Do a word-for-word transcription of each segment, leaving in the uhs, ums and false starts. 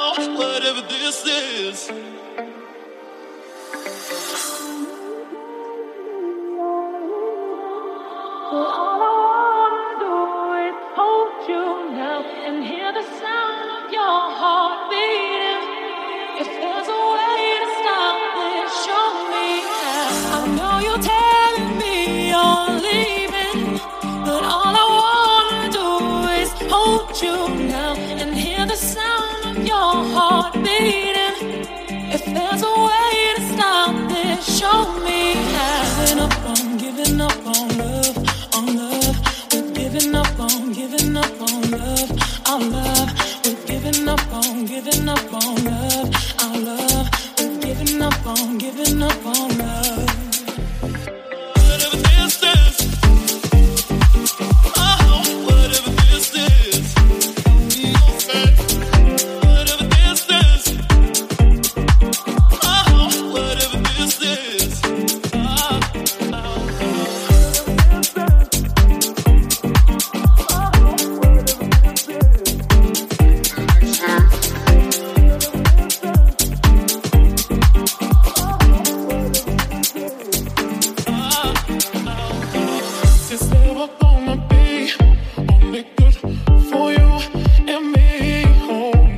whatever this is. All I wanna do is hold you now and hear the sound of your heart beating. If there's a way to stop this, show me how. I know you're telling me you're leaving, but all I wanna do is hold you now and hear the sound of your heart beating. If there's a way to stop this, show me how. Giving up on, giving up on love, on love. We're giving up on, giving up on love, our love. We're giving up on, giving up on love, our love. We're giving up on, giving up on love. Whatever this is, oh, whatever this is, okay. Whatever this is, oh, whatever this is, oh, it's never gonna be only good for you and me. Home.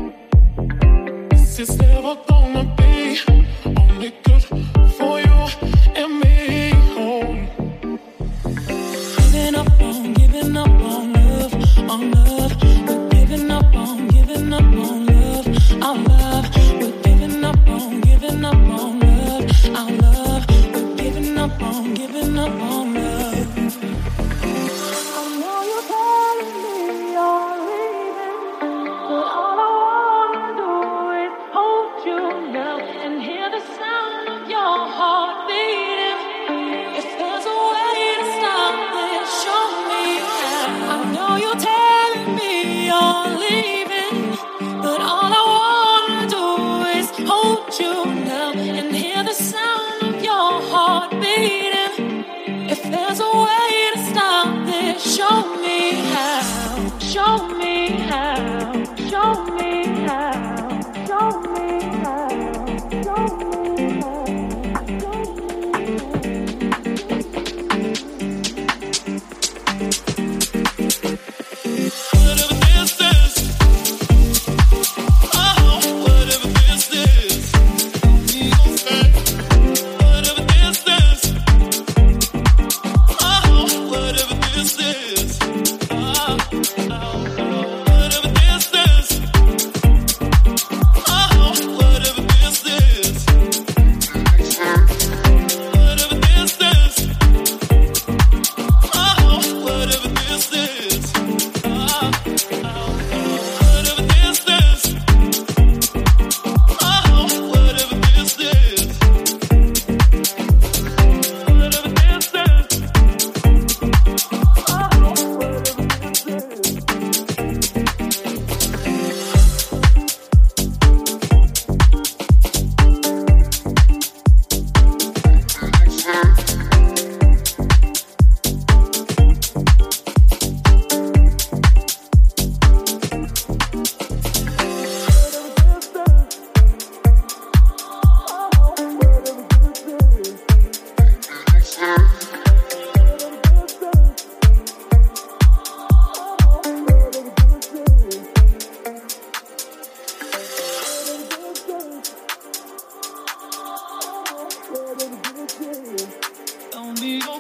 It's never gonna be only good for you and me. Home. Giving up on, giving up on love, on love. We're giving up on, giving up on love, our love. We're giving up on, giving up on love, our love. We're giving up on, giving up on love. I know you're telling me you're leaving, but all I wanna do is hold you now and hear the sound of your heart beating. If there's a way to stop this, show me how. I know you're telling me you're leaving, but all I wanna do is hold you now and hear the sound of your heart beating. If there's a way to stop this, show me how. Show me how. Show me how. Show me how. Show me whatever this is, oh, whatever this is, okay. Whatever this is, oh, whatever this is, oh, whatever this is, oh, whatever this is, whatever this is, oh, whatever this is, oh, whatever this is, oh, whatever this is, whatever this Don't be